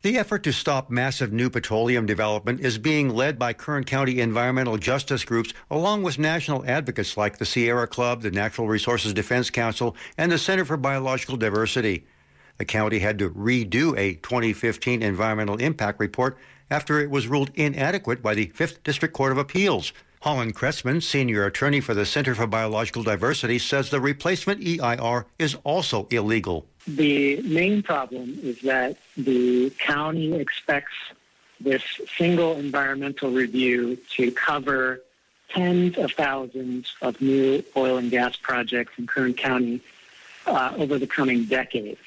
The effort to stop massive new petroleum development is being led by Kern County environmental justice groups, along with national advocates like the Sierra Club, the Natural Resources Defense Council, and the Center for Biological Diversity. The county had to redo a 2015 environmental impact report after it was ruled inadequate by the 5th District Court of Appeals. Holland Kretzmann, senior attorney for the Center for Biological Diversity, says the replacement EIR is also illegal. The main problem is that the county expects this single environmental review to cover tens of thousands of new oil and gas projects in Kern County over the coming decades.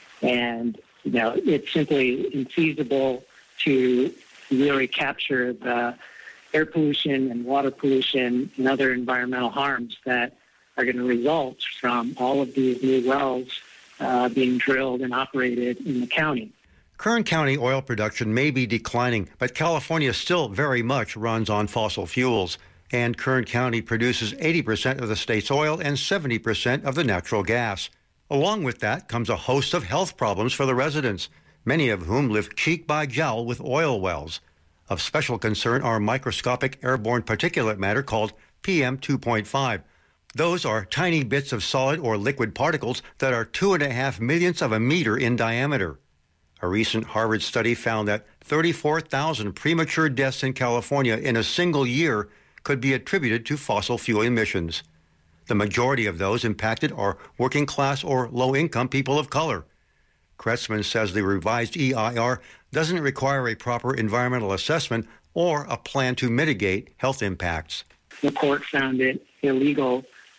And, it's simply infeasible to really capture the air pollution and water pollution and other environmental harms that are going to result from all of these new wells being drilled and operated in the county. Kern County oil production may be declining, but California still very much runs on fossil fuels. And Kern County produces 80% of the state's oil and 70% of the natural gas. Along with that comes a host of health problems for the residents, many of whom live cheek by jowl with oil wells. Of special concern are microscopic airborne particulate matter called PM 2.5. Those are tiny bits of solid or liquid particles that are 2.5 millionths of a meter in diameter. A recent Harvard study found that 34,000 premature deaths in California in a single year could be attributed to fossil fuel emissions. The majority of those impacted are working class or low-income people of color. Kretzmann says the revised EIR doesn't require a proper environmental assessment or a plan to mitigate health impacts. The court found it illegal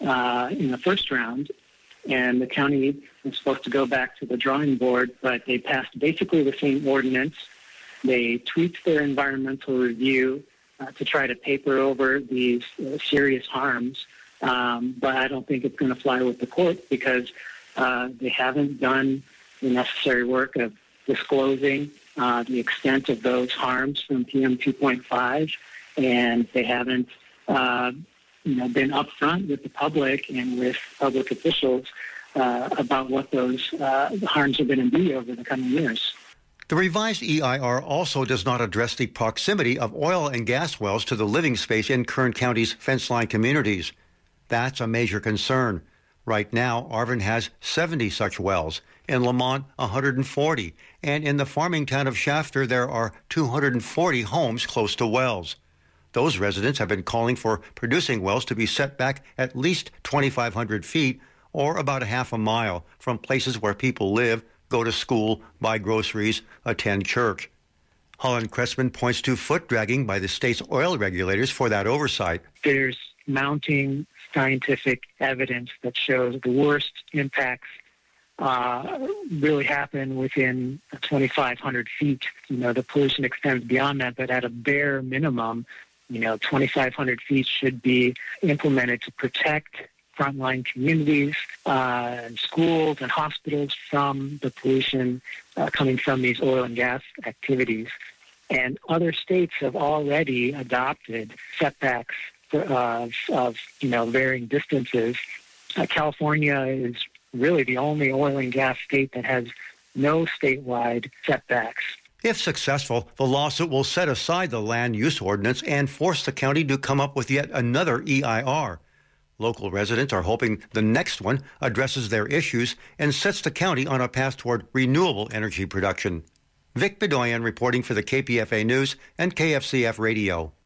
in the first round, and the county was supposed to go back to the drawing board, but they passed basically the same ordinance. They tweaked their environmental review to try to paper over these serious harms, but I don't think it's going to fly with the court because they haven't done the necessary work of disclosing the extent of those harms from PM 2.5, and they haven't been upfront with the public and with public officials about what those harms are going to be over the coming years. The revised EIR also does not address the proximity of oil and gas wells to the living space in Kern County's fence-line communities. That's a major concern. Right now, Arvin has 70 such wells, in Lamont 140, and in the farming town of Shafter there are 240 homes close to wells. Those residents have been calling for producing wells to be set back at least 2,500 feet or about a half a mile from places where people live, go to school, buy groceries, attend church. Holland Kretzmann points to foot dragging by the state's oil regulators for that oversight. There's mounting scientific evidence that shows the worst impacts really happen within 2,500 feet. The pollution extends beyond that, but at a bare minimum, 2,500 feet should be implemented to protect frontline communities and schools and hospitals from the pollution coming from these oil and gas activities. And other states have already adopted setbacks of varying distances. California is really the only oil and gas state that has no statewide setbacks. If successful, the lawsuit will set aside the land use ordinance and force the county to come up with yet another EIR. Local residents are hoping the next one addresses their issues and sets the county on a path toward renewable energy production. Vic Bedoyan reporting for the KPFA News and KFCF Radio.